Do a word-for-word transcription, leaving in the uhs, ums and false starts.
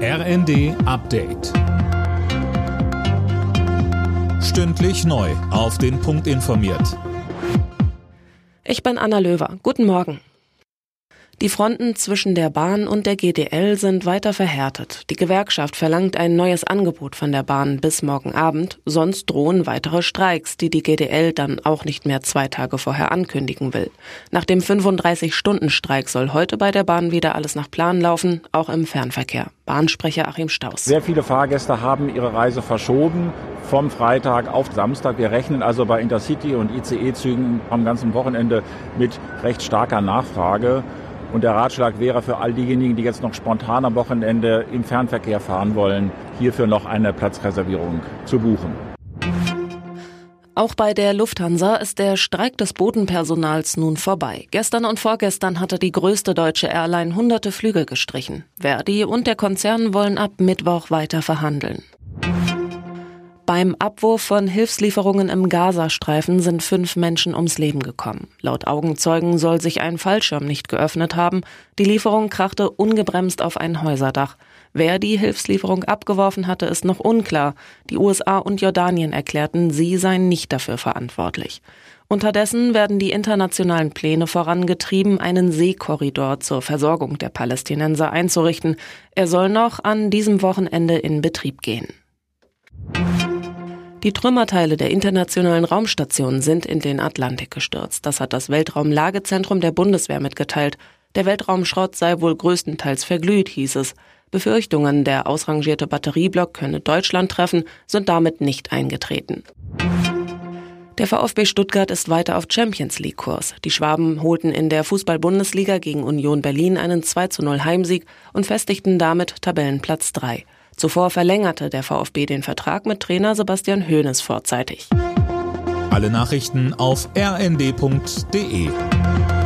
R N D Update. Stündlich neu auf den Punkt informiert. Ich bin Anna Löwer. Guten Morgen. Die Fronten zwischen der Bahn und der G D L sind weiter verhärtet. Die Gewerkschaft verlangt ein neues Angebot von der Bahn bis morgen Abend, sonst drohen weitere Streiks, die die G D L dann auch nicht mehr zwei Tage vorher ankündigen will. Nach dem fünfunddreißig-Stunden-Streik soll heute bei der Bahn wieder alles nach Plan laufen, auch im Fernverkehr. Bahnsprecher Achim Stauß. Sehr viele Fahrgäste haben ihre Reise verschoben vom Freitag auf Samstag. Wir rechnen also bei Intercity- und I C E-Zügen am ganzen Wochenende mit recht starker Nachfrage. Und der Ratschlag wäre für all diejenigen, die jetzt noch spontan am Wochenende im Fernverkehr fahren wollen, hierfür noch eine Platzreservierung zu buchen. Auch bei der Lufthansa ist der Streik des Bodenpersonals nun vorbei. Gestern und vorgestern hatte die größte deutsche Airline hunderte Flüge gestrichen. Verdi und der Konzern wollen ab Mittwoch weiter verhandeln. Beim Abwurf von Hilfslieferungen im Gazastreifen sind fünf Menschen ums Leben gekommen. Laut Augenzeugen soll sich ein Fallschirm nicht geöffnet haben. Die Lieferung krachte ungebremst auf ein Häuserdach. Wer die Hilfslieferung abgeworfen hatte, ist noch unklar. Die U S A und Jordanien erklärten, sie seien nicht dafür verantwortlich. Unterdessen werden die internationalen Pläne vorangetrieben, einen Seekorridor zur Versorgung der Palästinenser einzurichten. Er soll noch an diesem Wochenende in Betrieb gehen. Die Trümmerteile der internationalen Raumstation sind in den Atlantik gestürzt. Das hat das Weltraumlagezentrum der Bundeswehr mitgeteilt. Der Weltraumschrott sei wohl größtenteils verglüht, hieß es. Befürchtungen, der ausrangierte Batterieblock könne Deutschland treffen, sind damit nicht eingetreten. Der VfB Stuttgart ist weiter auf Champions-League-Kurs. Die Schwaben holten in der Fußball-Bundesliga gegen Union Berlin einen zwei zu null Heimsieg und festigten damit Tabellenplatz drei. Zuvor verlängerte der VfB den Vertrag mit Trainer Sebastian Hoeneß vorzeitig. Alle Nachrichten auf r n d punkt d e.